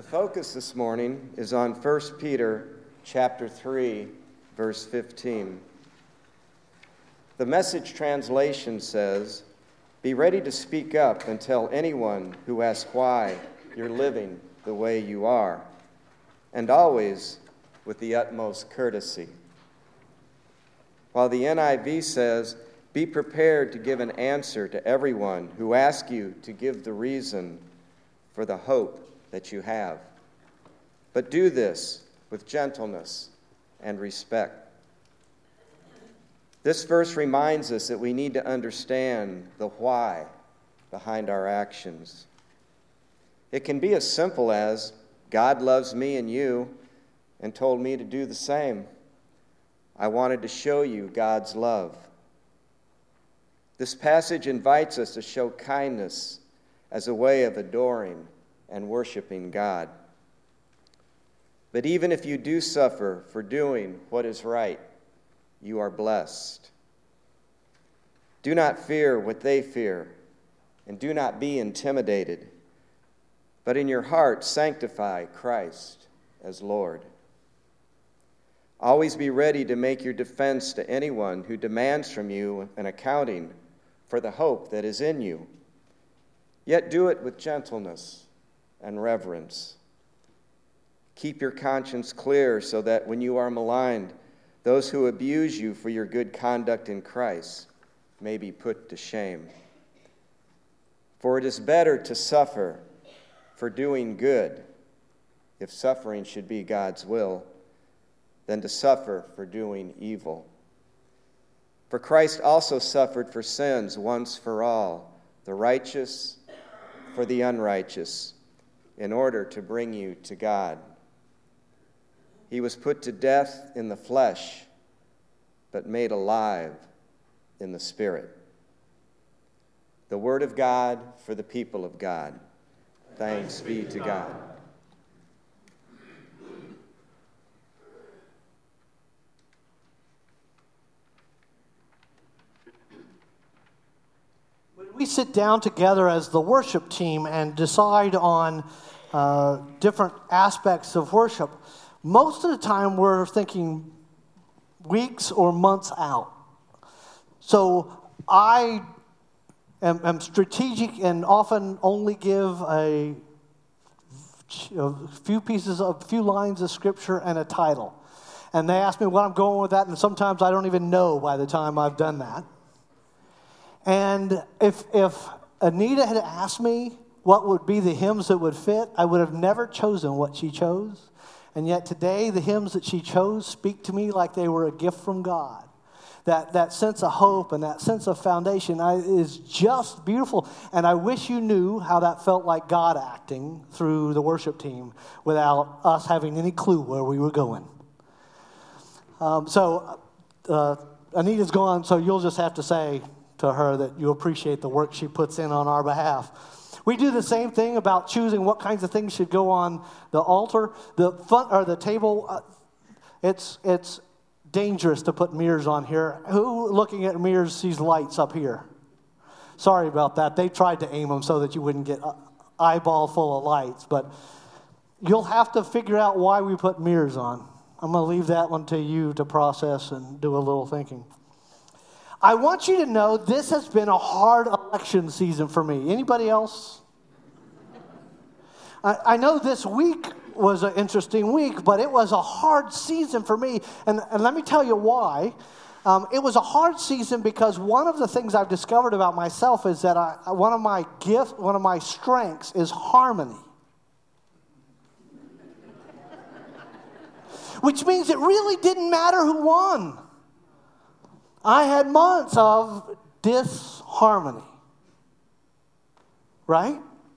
focus this morning is on 1 Peter chapter 3, verse 15. The Message translation says, "Be ready to speak up and tell anyone who asks why you're living the way you are, and always with the utmost courtesy." While the NIV says, "Be prepared to give an answer to everyone who asks you to give the reason for the hope that you have. But do this with gentleness and respect." This verse reminds us that we need to understand the why behind our actions. It can be as simple as, God loves me and you and told me to do the same. I wanted to show you God's love. This passage invites us to show kindness as a way of adoring and worshiping God. But even if you do suffer for doing what is right, you are blessed. Do not fear what they fear, and do not be intimidated, but in your heart sanctify Christ as Lord. Always be ready to make your defense to anyone who demands from you an accounting for the hope that is in you. Yet do it with gentleness and reverence. Keep your conscience clear so that when you are maligned, those who abuse you for your good conduct in Christ may be put to shame. For it is better to suffer for doing good, if suffering should be God's will, than to suffer for doing evil. For Christ also suffered for sins once for all, the righteous for the unrighteous, in order to bring you to God. He was put to death in the flesh, but made alive in the Spirit. The word of God for the people of God. Thanks be to God. We sit down together as the worship team and decide on different aspects of worship. Most of the time we're thinking weeks or months out. So I am strategic and often only give a few lines of scripture and a title. And they ask me what I'm going with that, and sometimes I don't even know by the time I've done that. And if Anita had asked me what would be the hymns that would fit, I would have never chosen what she chose. And yet today, the hymns that she chose speak to me like they were a gift from God. That sense of hope and that sense of foundation is just beautiful. And I wish you knew how that felt like God acting through the worship team without us having any clue where we were going. Anita's gone, so you'll just have to say to her that you appreciate the work she puts in on our behalf. We do the same thing about choosing what kinds of things should go on the altar, the front or the table. It's dangerous to put mirrors on here. Who looking at mirrors sees lights up here? Sorry about that. They tried to aim them so that you wouldn't get an eyeball full of lights, but you'll have to figure out why we put mirrors on. I'm going to leave that one to you to process and do a little thinking. I want you to know this has been a hard election season for me. Anybody else? I know this week was an interesting week, but it was a hard season for me. And let me tell you why. It was a hard season because one of the things I've discovered about myself is that one of my strengths is harmony. Which means it really didn't matter who won. I had months of disharmony, right?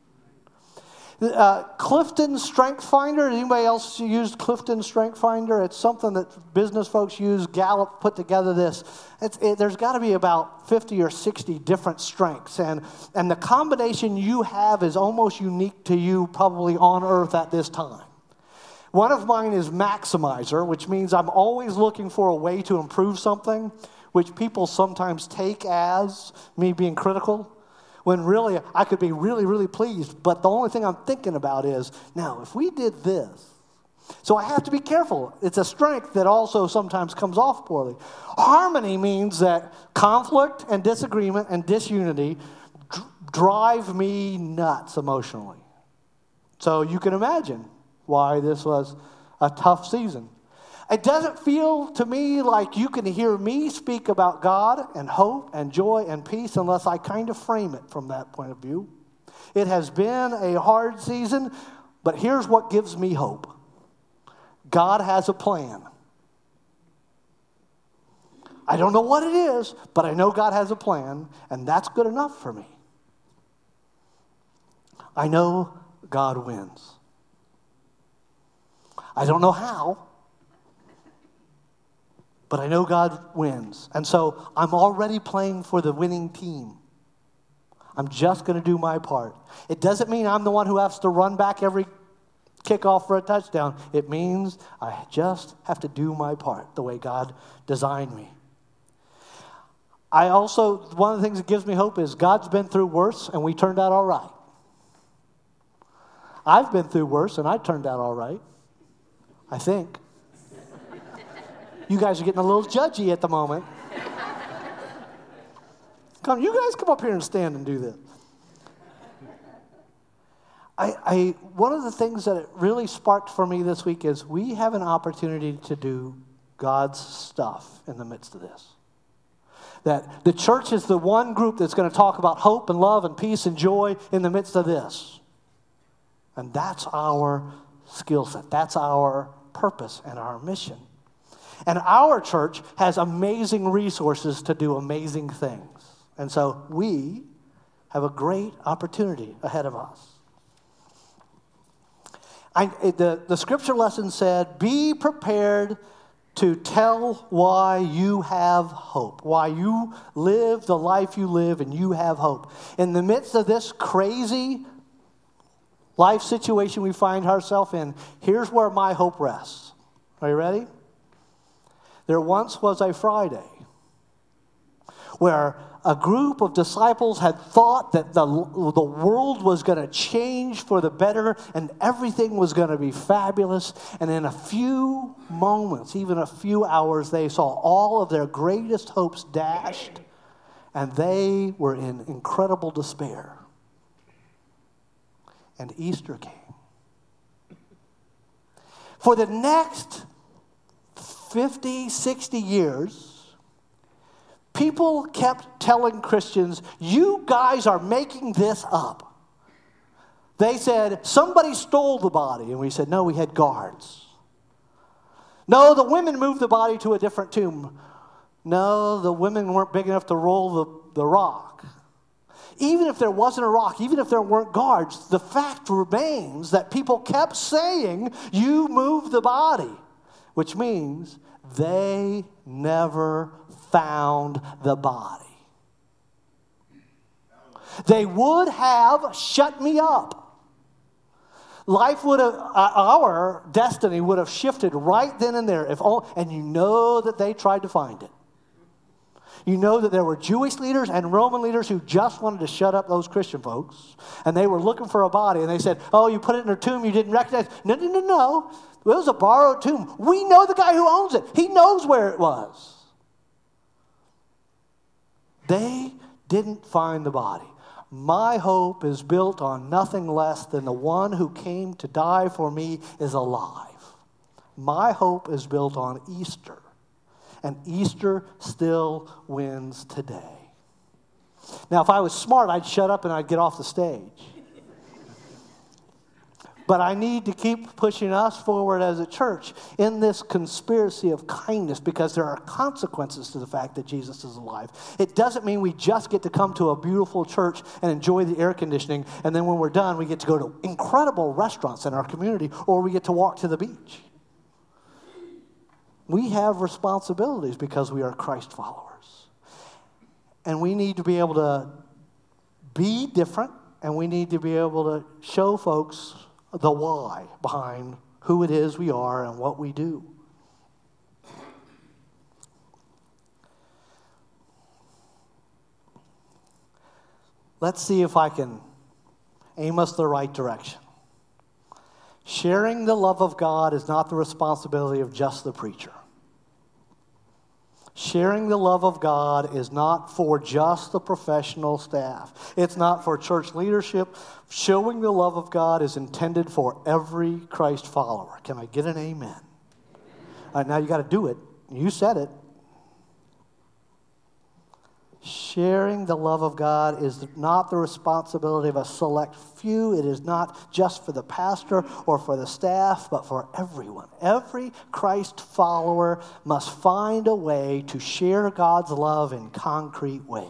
Clifton Strength Finder. Anybody else used Clifton Strength Finder? It's something that business folks use. Gallup put together this. There's got to be about 50 or 60 different strengths, and the combination you have is almost unique to you, probably on earth at this time. One of mine is maximizer, which means I'm always looking for a way to improve something, which people sometimes take as me being critical. when really I could be really, really pleased. But the only thing I'm thinking about is, now, if we did this. So I have to be careful. It's a strength that also sometimes comes off poorly. Harmony means that conflict and disagreement and disunity drive me nuts emotionally. So you can imagine why this was a tough season. It doesn't feel to me like you can hear me speak about God and hope and joy and peace unless I kind of frame it from that point of view. It has been a hard season, but here's what gives me hope. God has a plan. I don't know what it is, but I know God has a plan, and that's good enough for me. I know God wins. I don't know how, but I know God wins. And so I'm already playing for the winning team. I'm just going to do my part. It doesn't mean I'm the one who has to run back every kickoff for a touchdown. It means I just have to do my part the way God designed me. One of the things that gives me hope is God's been through worse and we turned out all right. I've been through worse and I turned out all right. I think. You guys are getting a little judgy at the moment. You guys come up here and stand and do this. One of the things that it really sparked for me this week is we have an opportunity to do God's stuff in the midst of this. That the church is the one group that's going to talk about hope and love and peace and joy in the midst of this. And that's our skill set. That's our purpose and our mission. And our church has amazing resources to do amazing things. And so we have a great opportunity ahead of us. The scripture lesson said, be prepared to tell why you have hope, why you live the life you live and you have hope. In the midst of this crazy life situation we find ourselves in, here's where my hope rests. Are you ready? There once was a Friday where a group of disciples had thought that the world was going to change for the better and everything was going to be fabulous. And in a few moments, even a few hours, they saw all of their greatest hopes dashed and they were in incredible despair. And Easter came. For the next 50, 60 years, people kept telling Christians, you guys are making this up. They said, somebody stole the body. And we said, no, we had guards. No, the women moved the body to a different tomb. No, the women weren't big enough to roll the rock. Even if there wasn't a rock, even if there weren't guards, the fact remains that people kept saying, you moved the body, which means they never found the body. They would have shut me up. Life would have, our destiny would have shifted right then and there. And you know that they tried to find it. You know that there were Jewish leaders and Roman leaders who just wanted to shut up those Christian folks. And they were looking for a body. And they said, oh, you put it in a tomb you didn't recognize. No. It was a borrowed tomb. We know the guy who owns it. He knows where it was. They didn't find the body. My hope is built on nothing less than the one who came to die for me is alive. My hope is built on Easter. And Easter still wins today. Now, if I was smart, I'd shut up and I'd get off the stage. But I need to keep pushing us forward as a church in this conspiracy of kindness because there are consequences to the fact that Jesus is alive. It doesn't mean we just get to come to a beautiful church and enjoy the air conditioning, and then when we're done, we get to go to incredible restaurants in our community, or we get to walk to the beach. We have responsibilities because we are Christ followers. And we need to be able to be different, and we need to be able to show folks the why behind who it is we are and what we do. let's see if I can aim us the right direction. Sharing the love of God is not the responsibility of just the preacher. Sharing the love of God is not for just the professional staff. It's not for church leadership. Showing the love of God is intended for every Christ follower. Can I get an amen? All right, now you got to do it. You said it. Sharing the love of God is not the responsibility of a select few. It is not just for the pastor or for the staff, but for everyone. Every Christ follower must find a way to share God's love in concrete ways.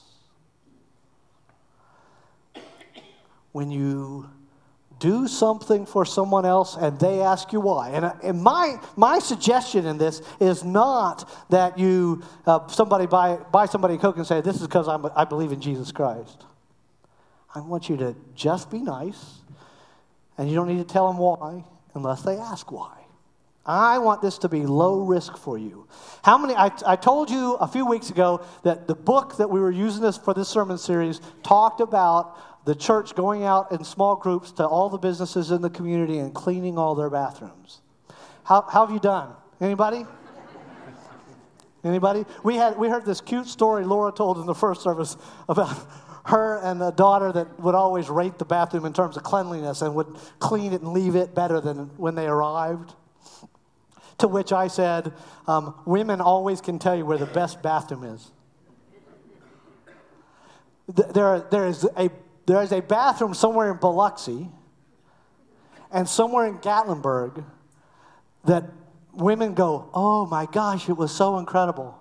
When you do something for someone else and they ask you why. And my suggestion in this is not that you somebody buy somebody a Coke and say, this is because I believe in Jesus Christ. I want you to just be nice, and you don't need to tell them why unless they ask why. I want this to be low risk for you. How many? I told you a few weeks ago that the book that we were using for this sermon series talked about the church going out in small groups to all the businesses in the community and cleaning all their bathrooms. How have you done? Anybody? Anybody? We heard this cute story Laura told in the first service about her and a daughter that would always rate the bathroom in terms of cleanliness and would clean it and leave it better than when they arrived. To which I said, women always can tell you where the best bathroom is. There is a bathroom somewhere in Biloxi and somewhere in Gatlinburg that women go, oh my gosh, it was so incredible.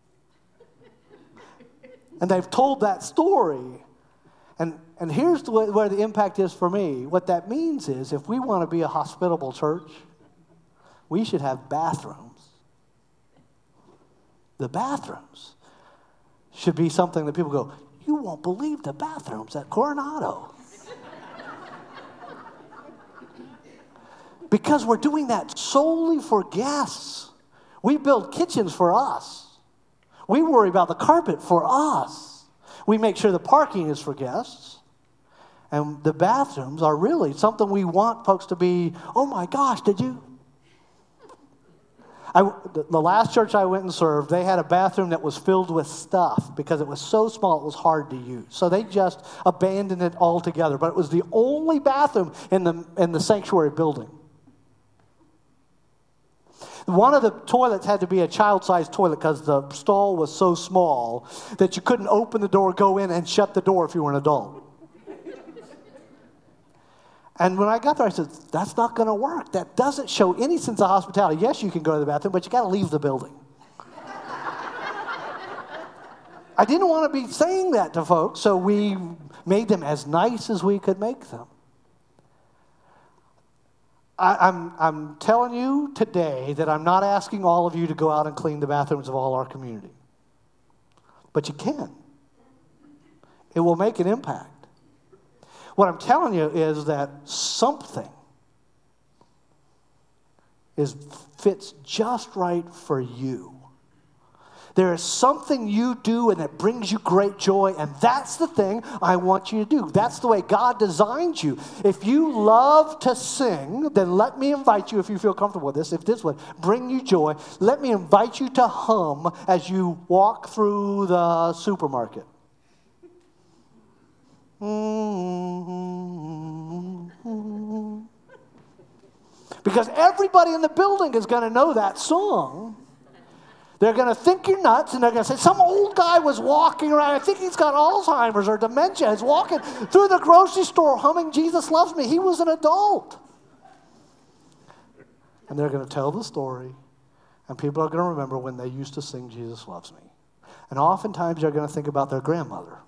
And they've told that story. And here's where the impact is for me. What that means is if we want to be a hospitable church, we should have bathrooms. The bathrooms should be something that people go, you won't believe the bathrooms at Coronado. Because we're doing that solely for guests. We build kitchens for us. We worry about the carpet for us. We make sure the parking is for guests. And the bathrooms are really something we want folks to be, oh my gosh, did you? The last church I went and served, they had a bathroom that was filled with stuff because it was so small it was hard to use. So they just abandoned it altogether. But it was the only bathroom in the sanctuary building. One of the toilets had to be a child-sized toilet because the stall was so small that you couldn't open the door, go in, and shut the door if you were an adult. And when I got there, I said, that's not going to work. That doesn't show any sense of hospitality. Yes, you can go to the bathroom, but you got to leave the building. I didn't want to be saying that to folks, so we made them as nice as we could make them. I'm telling you today that I'm not asking all of you to go out and clean the bathrooms of all our community. But you can. It will make an impact. What I'm telling you is that something fits just right for you. There is something you do and it brings you great joy, and that's the thing I want you to do. That's the way God designed you. If you love to sing, then let me invite you, if you feel comfortable with this, if this would bring you joy, let me invite you to hum as you walk through the supermarket. Because everybody in the building is going to know that song. They're going to think you're nuts, and they're going to say, some old guy was walking around, I think he's got Alzheimer's or dementia, he's walking through the grocery store humming Jesus Loves Me. He was an adult. And they're going to tell the story, and people are going to remember when they used to sing Jesus Loves Me. And oftentimes they're going to think about their grandmother.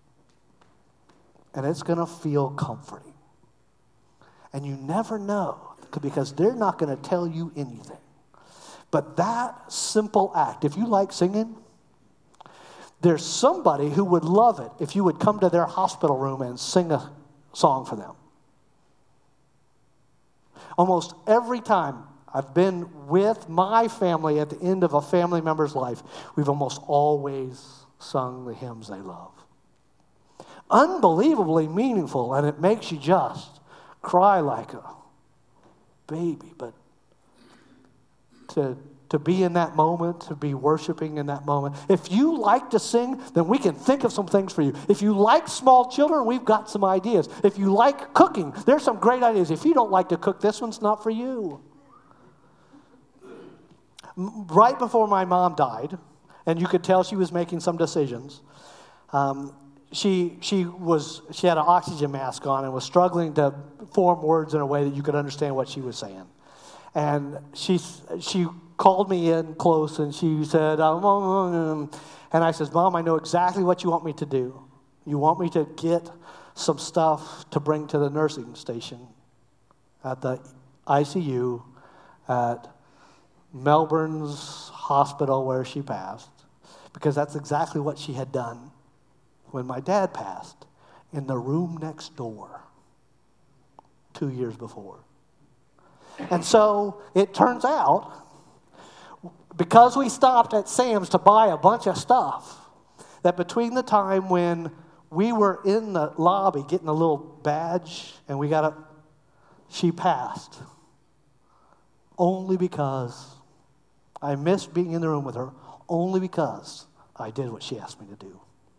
And it's going to feel comforting. And you never know, because they're not going to tell you anything. But that simple act, if you like singing, there's somebody who would love it if you would come to their hospital room and sing a song for them. Almost every time I've been with my family at the end of a family member's life, we've almost always sung the hymns they love. unbelievably meaningful, and it makes you just cry like a baby. But to be in that moment, to be worshiping in that moment. If you like to sing, then we can think of some things for you. If you like small children, we've got some ideas. If you like cooking, there's some great ideas. If you don't like to cook, this one's not for you. Right before my mom died, and you could tell she was making some decisions, she had an oxygen mask on and was struggling to form words in a way that you could understand what she was saying. And she called me in close and she said, and I said, Mom, I know exactly what you want me to do. You want me to get some stuff to bring to the nursing station at the ICU at Melbourne's hospital where she passed, because that's exactly what she had done when my dad passed in the room next door 2 years before. And so it turns out, because we stopped at Sam's to buy a bunch of stuff, that between the time when we were in the lobby getting a little badge and she passed. Only because I missed being in the room with her, only because I did what she asked me to do.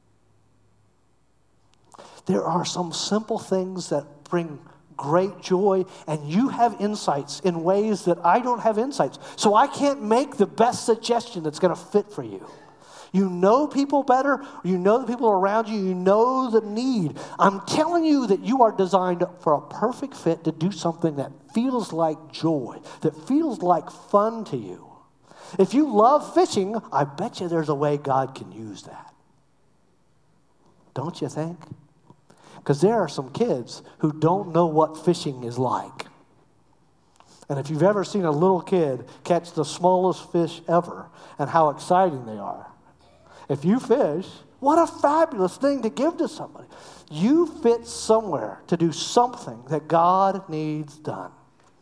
There are some simple things that bring great joy, and you have insights in ways that I don't have insights. So I can't make the best suggestion that's going to fit for you. You know people better. You know the people around you. You know the need. I'm telling you that you are designed for a perfect fit to do something that feels like joy, that feels like fun to you. If you love fishing, I bet you there's a way God can use that. Don't you think? Because there are some kids who don't know what fishing is like. And if you've ever seen a little kid catch the smallest fish ever and how exciting they are, if you fish, what a fabulous thing to give to somebody. You fit somewhere to do something that God needs done.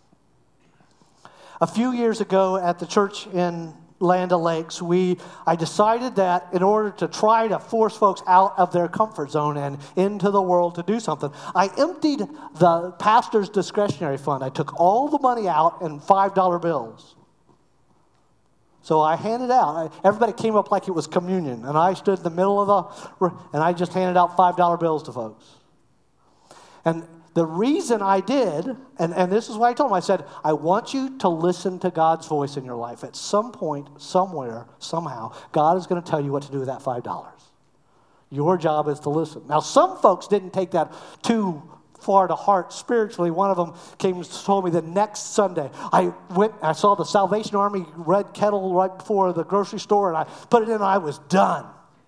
A few years ago at the church in Land O'Lakes, I decided that in order to try to force folks out of their comfort zone and into the world to do something, I emptied the pastor's discretionary fund. I took all the money out in $5 bills. So I handed out. Everybody came up like it was communion, and I stood in the middle of and I just handed out $5 bills to folks. And the reason I did, and this is what I told him, I said, I want you to listen to God's voice in your life. At some point, somewhere, somehow, God is going to tell you what to do with that $5. Your job is to listen. Now, some folks didn't take that too far to heart spiritually. One of them came and told me the next Sunday, I saw the Salvation Army red kettle right before the grocery store, and I put it in, and I was done.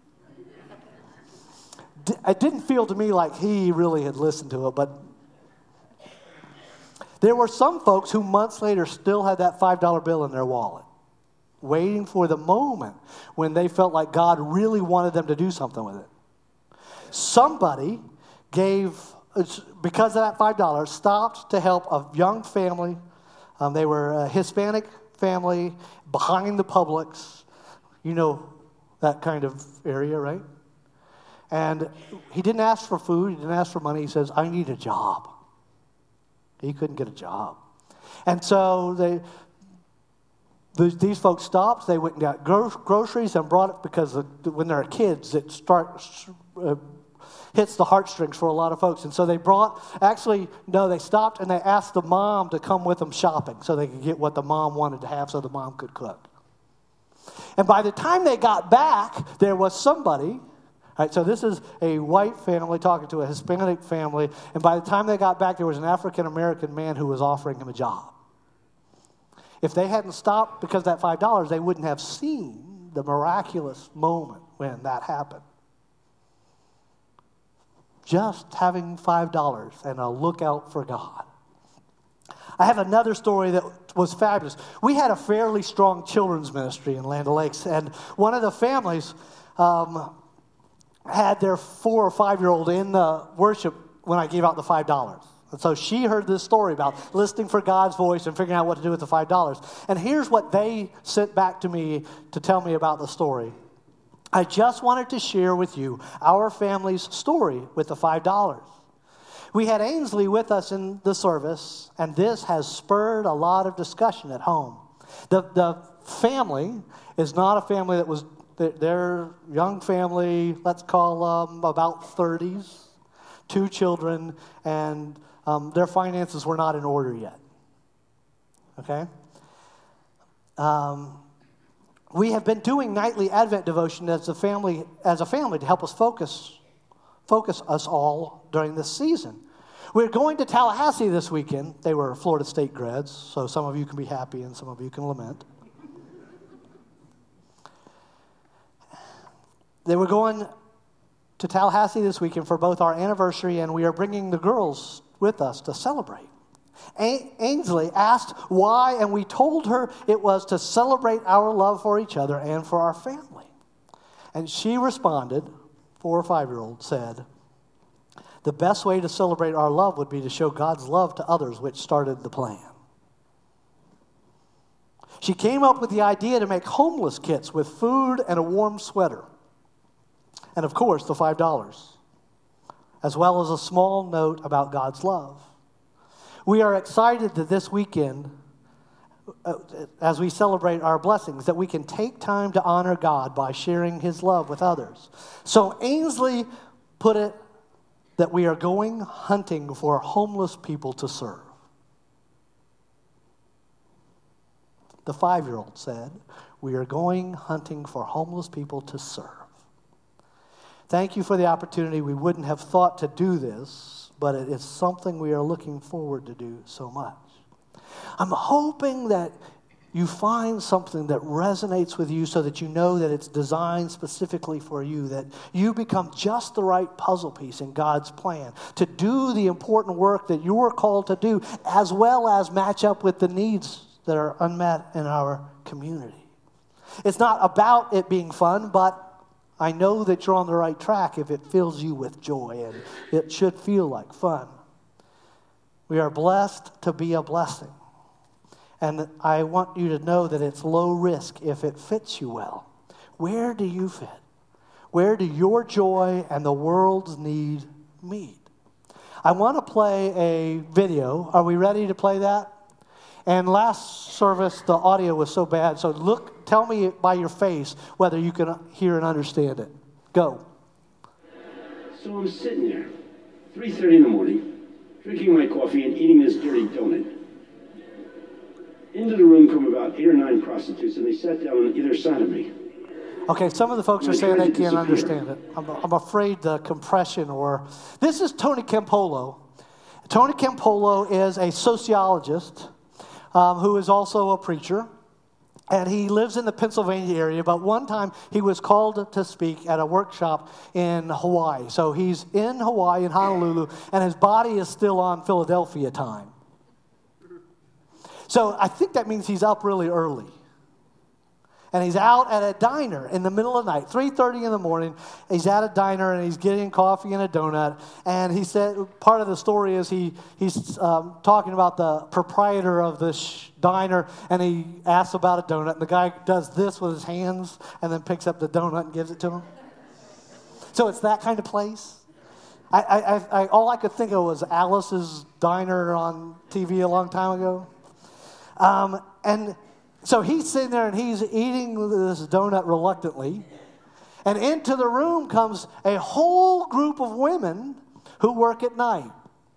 It didn't feel to me like he really had listened to it, but there were some folks who months later still had that $5 bill in their wallet, waiting for the moment when they felt like God really wanted them to do something with it. Somebody gave, because of that $5, stopped to help a young family. They were a Hispanic family behind the Publix. You know that kind of area, right? And he didn't ask for food. He didn't ask for money. He says, I need a job. He couldn't get a job. And so these folks stopped. They went and got groceries and brought it, because when they're kids, it hits the heartstrings for a lot of folks. And so they stopped and they asked the mom to come with them shopping so they could get what the mom wanted to have so the mom could cook. And by the time they got back, there was somebody. Right, so this is a white family talking to a Hispanic family, and by the time they got back, there was an African-American man who was offering him a job. If they hadn't stopped because of that $5, they wouldn't have seen the miraculous moment when that happened. Just having $5 and a lookout for God. I have another story that was fabulous. We had a fairly strong children's ministry in Land O'Lakes, and one of the families had their 4 or 5-year-old in the worship when I gave out the $5. And so she heard this story about listening for God's voice and figuring out what to do with the $5. And here's what they sent back to me to tell me about the story. I just wanted to share with you our family's story with the $5. We had Ainsley with us in the service, and this has spurred a lot of discussion at home. The family is not a family that was, their young family, let's call them about 30s, 2 children, and their finances were not in order yet. Okay? We have been doing nightly Advent devotion as a family to help us focus us all during this season. We're going to Tallahassee this weekend. They were Florida State grads, so some of you can be happy and some of you can lament. They were going to Tallahassee this weekend for both our anniversary, and we are bringing the girls with us to celebrate. Ainsley asked why, and we told her it was to celebrate our love for each other and for our family. And she responded, 4 or 5-year-old, said, the best way to celebrate our love would be to show God's love to others, which started the plan. She came up with the idea to make homeless kits with food and a warm sweater. And of course, the $5, as well as a small note about God's love. We are excited that this weekend, as we celebrate our blessings, that we can take time to honor God by sharing His love with others. So Ainsley put it that we are going hunting for homeless people to serve. The 5-year-old said, we are going hunting for homeless people to serve. Thank you for the opportunity. We wouldn't have thought to do this, but it is something we are looking forward to do so much. I'm hoping that you find something that resonates with you so that you know that it's designed specifically for you, that you become just the right puzzle piece in God's plan to do the important work that you are called to do, as well as match up with the needs that are unmet in our community. It's not about it being fun, but I know that you're on the right track if it fills you with joy, and it should feel like fun. We are blessed to be a blessing. And I want you to know that it's low risk if it fits you well. Where do you fit? Where do your joy and the world's need meet? I want to play a video. Are we ready to play that? And last service, the audio was so bad. So tell me by your face whether you can hear and understand it. Go. So I'm sitting there, 3:30 in the morning, drinking my coffee and eating this dirty donut. Into the room come about 8 or 9 prostitutes, and they sat down on either side of me. Okay, some of the folks are saying they can't understand it. I'm afraid the compression or... This is Tony Campolo. Tony Campolo is a sociologist who is also a preacher, and he lives in the Pennsylvania area, but one time he was called to speak at a workshop in Hawaii. So he's in Hawaii, in Honolulu, and his body is still on Philadelphia time. So I think that means he's up really early. And he's out at a diner in the middle of the night, 3:30 in the morning. He's at a diner and he's getting coffee and a donut. And he said, part of the story is he's talking about the proprietor of this diner, and he asks about a donut. And the guy does this with his hands and then picks up the donut and gives it to him. So it's that kind of place. All I could think of was Alice's Diner on TV a long time ago. And so he's sitting there and he's eating this donut reluctantly. And into the room comes a whole group of women who work at night.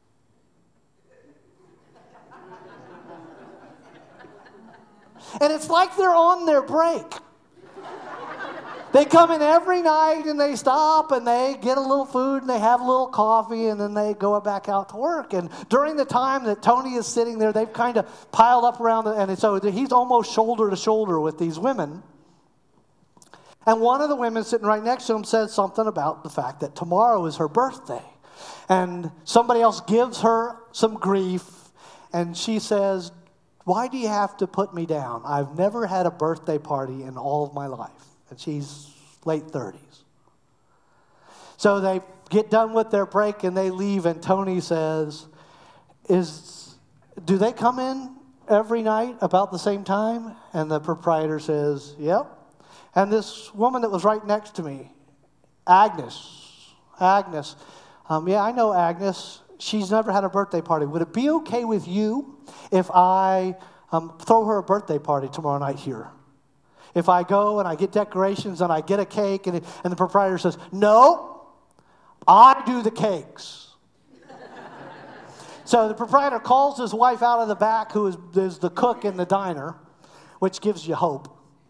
And it's like they're on their break. They come in every night and they stop and they get a little food and they have a little coffee and then they go back out to work. And during the time that Tony is sitting there, they've kind of piled up around and so he's almost shoulder to shoulder with these women. And one of the women sitting right next to him says something about the fact that tomorrow is her birthday. And somebody else gives her some grief and she says, "Why do you have to put me down? I've never had a birthday party in all of my life." And she's late 30s. So they get done with their break and they leave, and Tony says, do they come in every night about the same time? And the proprietor says, yep. And this woman that was right next to me, Agnes. Yeah, I know Agnes. She's never had a birthday party. Would it be okay with you if I throw her a birthday party tomorrow night here? If I go and I get decorations and I get a cake and the proprietor says, no, I do the cakes. So the proprietor calls his wife out of the back, who is the cook in the diner, which gives you hope.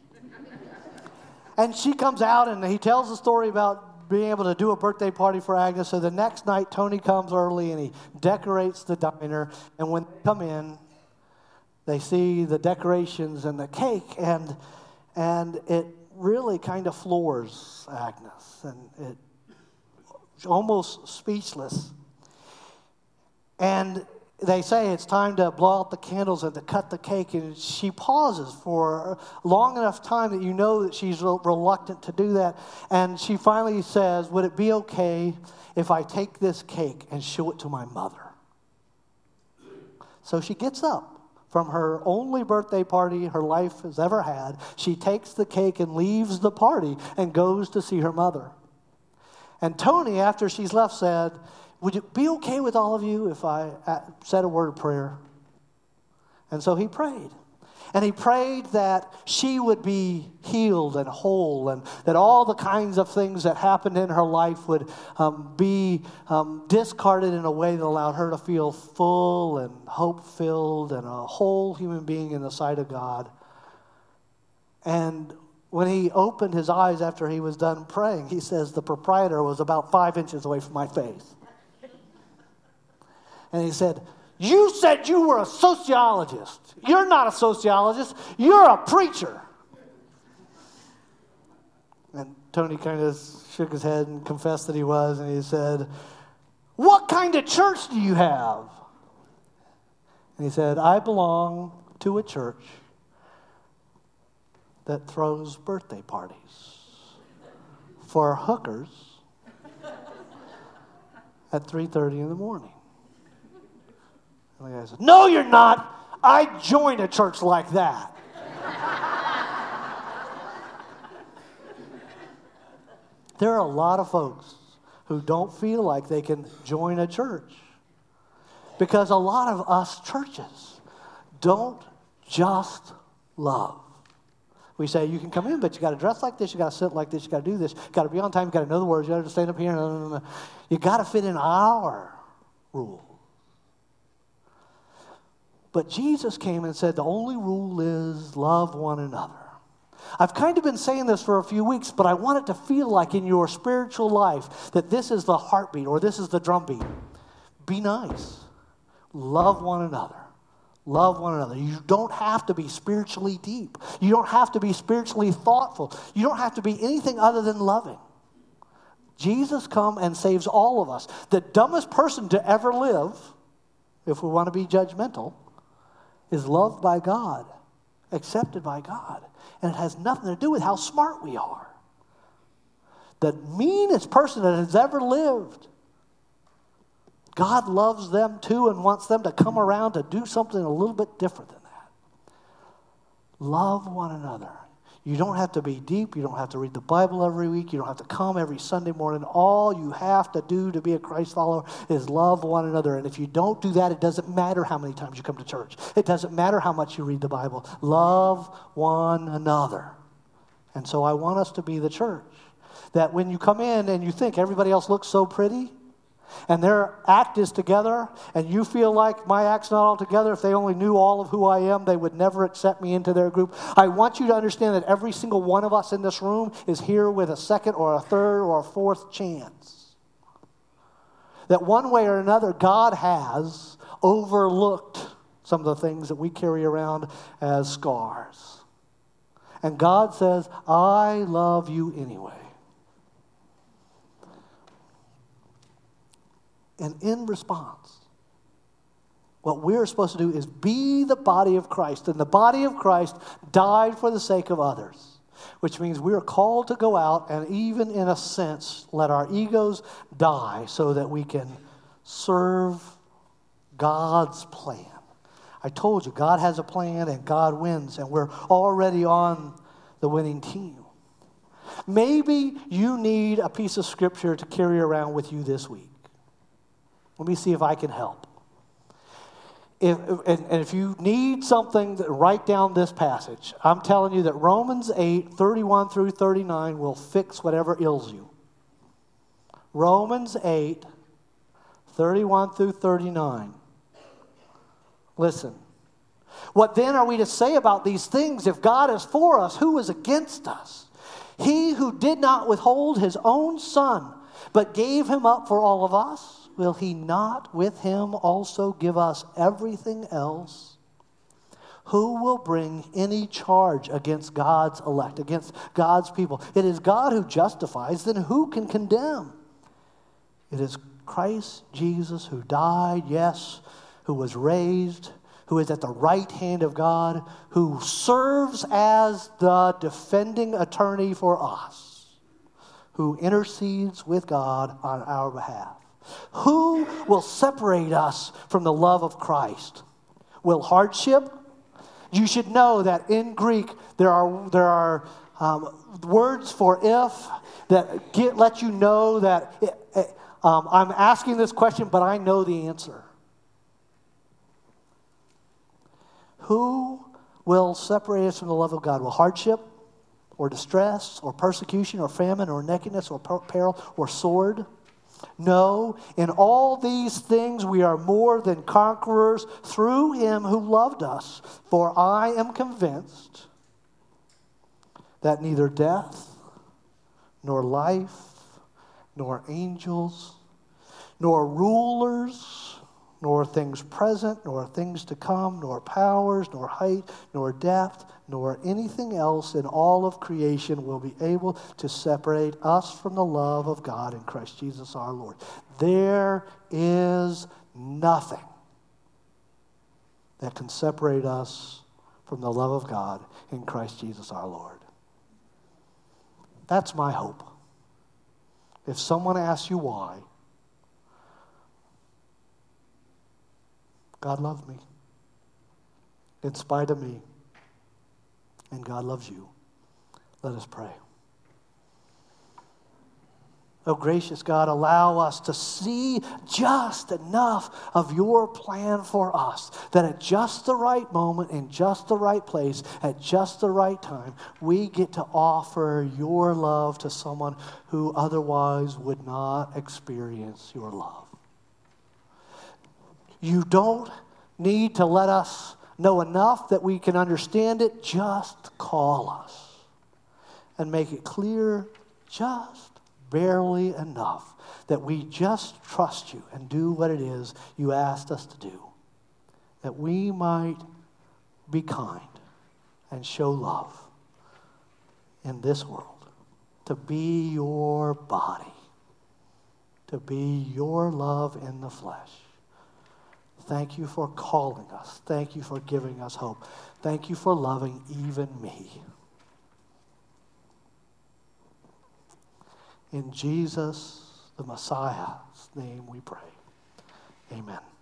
And she comes out and he tells the story about being able to do a birthday party for Agnes. So the next night, Tony comes early and he decorates the diner. And when they come in, they see the decorations and the cake, and it really kind of floors Agnes, and it's almost speechless. And they say it's time to blow out the candles and to cut the cake, and she pauses for long enough time that you know that she's reluctant to do that. And she finally says, would it be okay if I take this cake and show it to my mother? So she gets up from her only birthday party her life has ever had. She takes the cake and leaves the party and goes to see her mother. And Tony, after she's left, said, would it be okay with all of you if I said a word of prayer? And so he prayed. And he prayed that she would be healed and whole, and that all the kinds of things that happened in her life would be discarded in a way that allowed her to feel full and hope-filled and a whole human being in the sight of God. And when he opened his eyes after he was done praying, he says the proprietor was about 5 inches away from my face. And he said, you said you were a sociologist. You're not a sociologist. You're a preacher. And Tony kind of shook his head and confessed that he was. And he said, what kind of church do you have? And he said, I belong to a church that throws birthday parties for hookers at 3:30 in the morning. And the guy said, no, you're not. I joined a church like that. There are a lot of folks who don't feel like they can join a church because a lot of us churches don't just love. We say, you can come in, but you got to dress like this, you got to sit like this, you got to do this, you got to be on time, you got to know the words, you got to stand up here. No. You got to fit in our rules. But Jesus came and said the only rule is love one another. I've kind of been saying this for a few weeks, but I want it to feel like in your spiritual life that this is the heartbeat or this is the drumbeat. Be nice. Love one another. Love one another. You don't have to be spiritually deep. You don't have to be spiritually thoughtful. You don't have to be anything other than loving. Jesus comes and saves all of us. The dumbest person to ever live, if we want to be judgmental, is loved by God, accepted by God. And it has nothing to do with how smart we are. The meanest person that has ever lived, God loves them too and wants them to come around to do something a little bit different than that. Love one another. You don't have to be deep. You don't have to read the Bible every week. You don't have to come every Sunday morning. All you have to do to be a Christ follower is love one another. And if you don't do that, it doesn't matter how many times you come to church. It doesn't matter how much you read the Bible. Love one another. And so I want us to be the church that when you come in and you think everybody else looks so pretty, and their act is together, and you feel like my act's not all together, if they only knew all of who I am, they would never accept me into their group. I want you to understand that every single one of us in this room is here with a second or a third or a fourth chance. That one way or another, God has overlooked some of the things that we carry around as scars. And God says, I love you anyway. And in response, what we're supposed to do is be the body of Christ. And the body of Christ died for the sake of others, which means we are called to go out and even in a sense let our egos die so that we can serve God's plan. I told you, God has a plan and God wins, and we're already on the winning team. Maybe you need a piece of scripture to carry around with you this week. Let me see if I can help. If you need something, write down this passage. I'm telling you that Romans 8, 31 through 39 will fix whatever ails you. Romans 8, 31 through 39. Listen. What then are we to say about these things? If God is for us, who is against us? He who did not withhold his own Son, but gave him up for all of us, will he not with him also give us everything else? Who will bring any charge against God's elect, against God's people? It is God who justifies, then who can condemn? It is Christ Jesus who died, yes, who was raised, who is at the right hand of God, who serves as the defending attorney for us, who intercedes with God on our behalf. Who will separate us from the love of Christ? Will hardship? You should know that in Greek there are words for if that let you know that I'm asking this question, but I know the answer. Who will separate us from the love of God? Will hardship or distress or persecution or famine or nakedness or peril or sword? No, in all these things we are more than conquerors through him who loved us. For I am convinced that neither death, nor life, nor angels, nor rulers, nor things present, nor things to come, nor powers, nor height, nor depth, nor anything else in all of creation will be able to separate us from the love of God in Christ Jesus our Lord. There is nothing that can separate us from the love of God in Christ Jesus our Lord. That's my hope. If someone asks you why, God loved me in spite of me. And God loves you. Let us pray. Oh, gracious God, allow us to see just enough of your plan for us, that at just the right moment, in just the right place, at just the right time, we get to offer your love to someone who otherwise would not experience your love. You don't need to let us know enough that we can understand it. Just call us and make it clear just barely enough that we just trust you and do what it is you asked us to do, that we might be kind and show love in this world, to be your body, to be your love in the flesh. Thank you for calling us. Thank you for giving us hope. Thank you for loving even me. In Jesus, the Messiah's name we pray. Amen.